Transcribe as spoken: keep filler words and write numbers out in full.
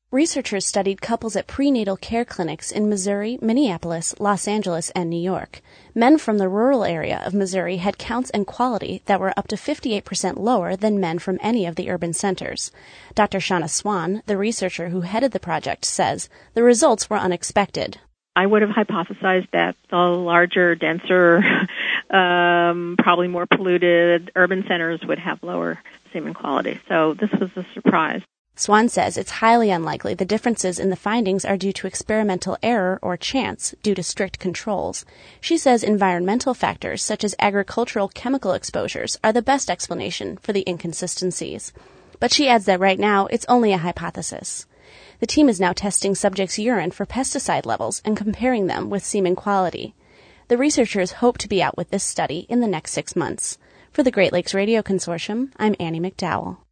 Researchers studied couples at prenatal care clinics in Missouri, Minneapolis, Los Angeles, and New York. Men from the rural area of Missouri had counts and quality that were up to fifty-eight percent lower than men from any of the urban centers. Doctor Shauna Swan, the researcher who headed the project, says the results were unexpected. I would have hypothesized that the larger, denser, um, probably more polluted urban centers would have lower semen quality. So this was a surprise. Swan says it's highly unlikely the differences in the findings are due to experimental error or chance due to strict controls. She says environmental factors such as agricultural chemical exposures are the best explanation for the inconsistencies. But she adds that right now it's only a hypothesis. The team is now testing subjects' urine for pesticide levels and comparing them with semen quality. The researchers hope to be out with this study in the next six months. For the Great Lakes Radio Consortium, I'm Annie McDowell.